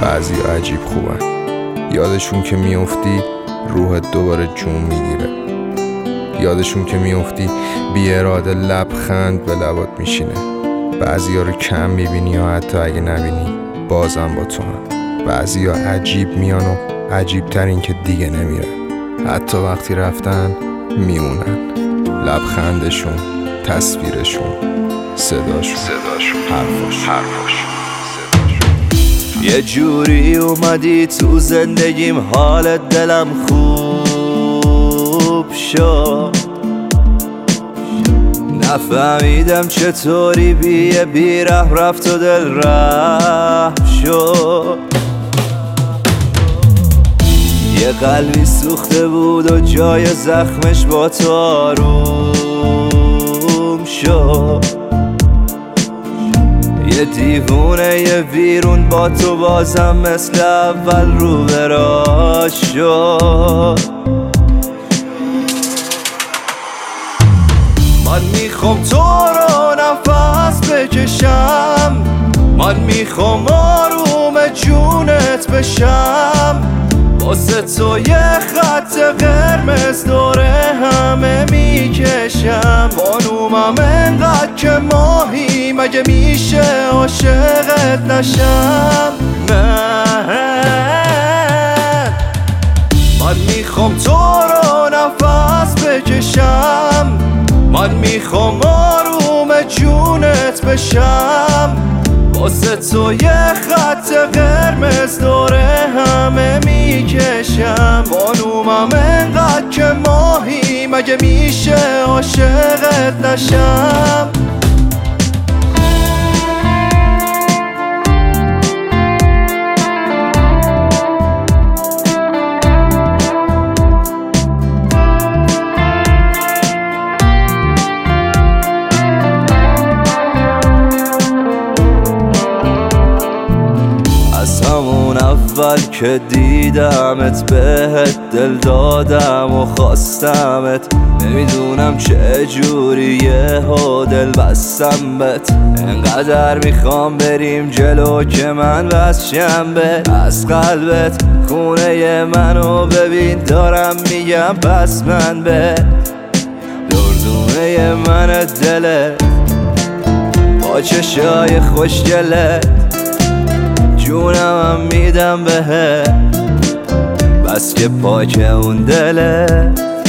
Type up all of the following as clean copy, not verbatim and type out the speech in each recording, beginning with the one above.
بعضیا عجیب خوبن، یادشون که میافتی روحت دوباره جون میگیره، یادشون که میافتی بی اراده لبخند به لبات میشینه. بعضیا رو کم میبینی یا حتی اگه نبینی بازم با تو هم. بعضیا عجیب میان و عجیب تر این که دیگه نمیرن، حتی وقتی رفتن میمونن. لبخندشون، تصویرشون، صداشون، حرفاشون. یه جوری اومدی تو زندگیم، حالت دلم خوب شد. نفهمیدم چطوری بی ره رفت و دل رفت شد. یه قلبی سوخته بود و جای زخمش با تو آروم شد. یه دیوونه یه ویرون با تو بازم مثل اول رو براش شد. من میخوام تو رو نفس بکشم، من میخوام آروم جونت بشم. واسه تو یه خط قرمز دوره همه میکشم. بانومم انقدر که ماهی، مگه میشه عاشقت نشم؟ من میخوام تو رو نفس بکشم، من میخوام آروم جونت بشم. واسه تو یه خط قرمز دوره همه میکشم. بانومم انقدر که ماهی، مگه میشه عاشقت نشم؟ اول که دیدمت بهت دل دادم و خواستمت. نمیدونم چه جوری یهو دل بستم بهت. انقدر میخوام بریم جلو که من بسشم به از قلبت. خونه منو ببین دارم میگم پس من به دردونه من دلت با چشای خوشگلت. جونم هم میدم بهت بس که پاک اون دله.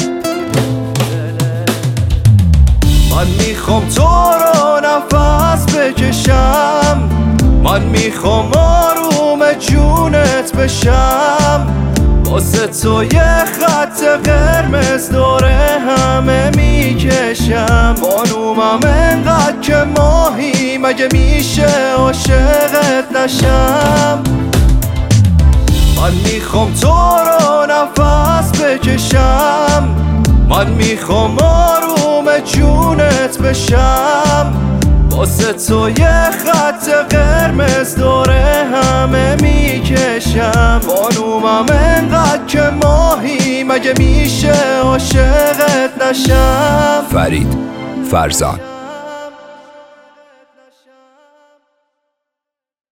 من میخوام تو رو نفس بکشم، من میخوام آروم جونت بشم. واسه تو یه خط قرمز دوره همه میکشم. بانومم انقدر که ماهی، مگه میشه عاشقت نشم؟ من میخوام تو رو نفس بکشم، من میخوام آروم جونت بشم. واسه تو یه خط قرمز دوره همه میکشم. بانومم انقدر که ماهی، مگه میشه عاشقت نشم؟ فرید فرزان.